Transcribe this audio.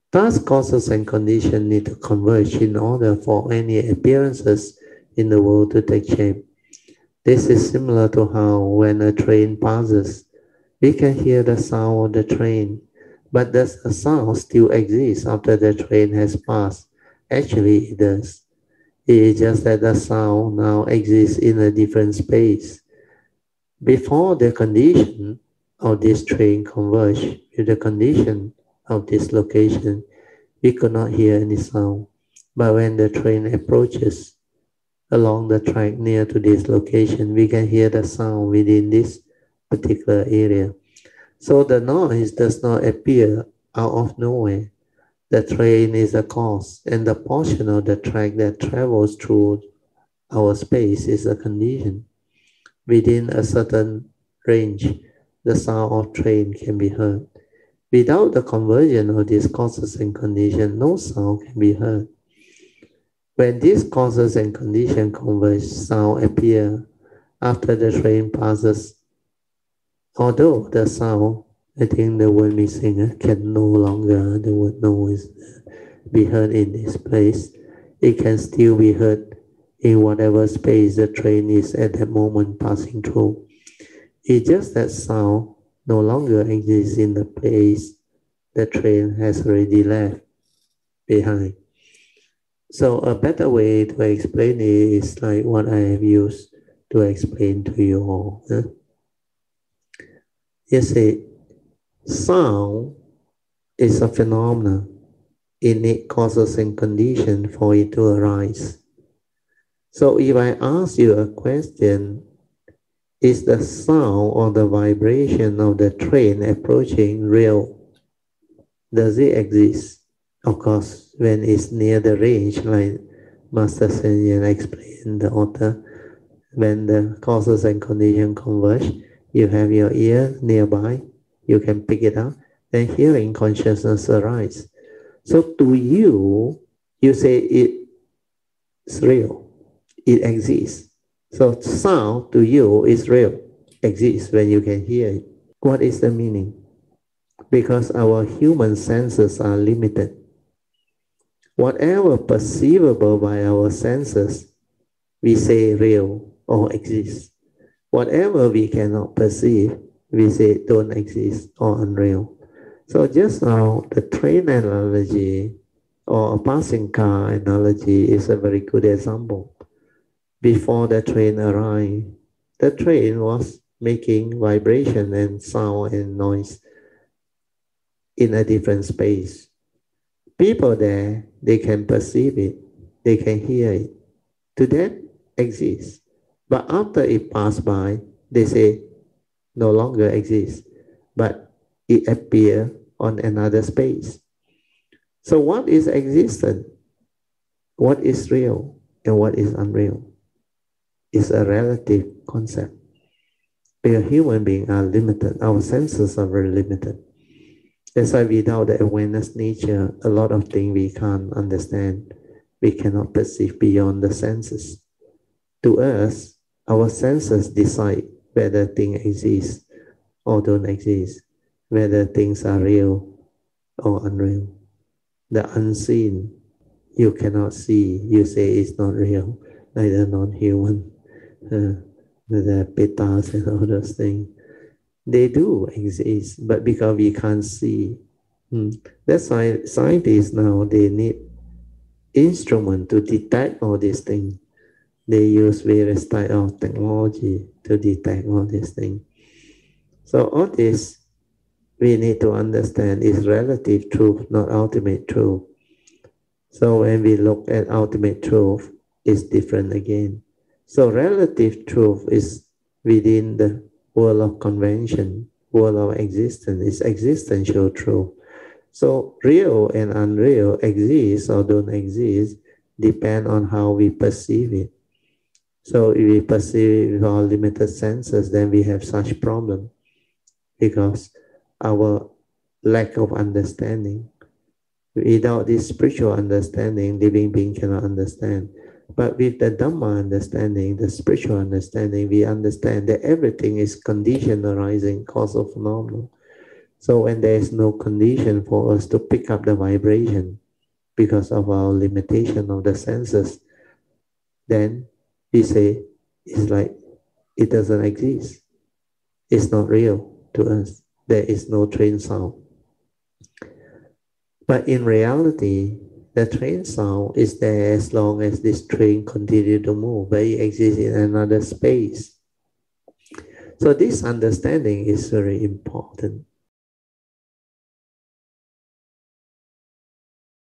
Thus, causes and conditions need to converge in order for any appearances in the world to take shape. This is similar to how when a train passes, we can hear the sound of the train, but does the sound still exist after the train has passed? Actually, it does. It is just that the sound now exists in a different space. Before the condition of this train converged with the condition of this location, we could not hear any sound. But when the train approaches along the track near to this location, we can hear the sound within this particular area. So the noise does not appear out of nowhere. The train is the cause, and the portion of the track that travels through our space is a condition. Within a certain range, the sound of train can be heard. Without the conversion of these causes and conditions, no sound can be heard. When these causes and conditions converge, sound appear after the train passes. Although the sound, I think the word missing can no longer, the word noise, be heard in this place. It can still be heard in whatever space the train is at that moment passing through. It's just that sound no longer exists in the place the train has already left behind. So a better way to explain it is like what I have used to explain to you all. You see, sound is a phenomenon. It needs causes and conditions for it to arise. So if I ask you a question, is the sound or the vibration of the train approaching real? Does it exist? Of course, when it's near the range, like Master Sen Yen explained, the author, when the causes and conditions converge, you have your ear nearby, you can pick it up, then hearing consciousness arises. So to you, you say it's real, it exists. So sound to you is real, exists when you can hear it. What is the meaning? Because our human senses are limited. Whatever perceivable by our senses, we say real or exist. Whatever we cannot perceive, we say don't exist or unreal. So just now, the train analogy or a passing car analogy is a very good example. Before the train arrived, the train was making vibration and sound and noise in a different space. People there, they can perceive it, they can hear it. To them, exists. But after it passed by, they say no longer exists, but it appears on another space. So what is existent? What is real and what is unreal? Is a relative concept. We are human beings are limited. Our senses are very limited. That's why without the awareness nature, a lot of things we can't understand. We cannot perceive beyond the senses. To us, our senses decide whether things exist or don't exist, whether things are real or unreal. The unseen, you cannot see, you say it's not real, like the non-human, the petas and all those things. They do exist, but because we can't see. That's why scientists now, they need instrument to detect all these things. They use various type of technology to detect all these things. So all this we need to understand is relative truth, not ultimate truth. So when we look at ultimate truth, it's different again. So relative truth is within the world of convention, world of existence, is existential truth. So real and unreal exist or don't exist depend on how we perceive it. So if we perceive with our limited senses, then we have such problem because our lack of understanding. Without this spiritual understanding, living being cannot understand. But with the Dhamma understanding, the spiritual understanding, we understand that everything is condition arising, cause of phenomenon. So when there is no condition for us to pick up the vibration because of our limitation of the senses, then we say it's like it doesn't exist. It's not real to us. There is no train sound. But in reality, the train sound is there as long as this train continues to move, but it exists in another space. So this understanding is very important.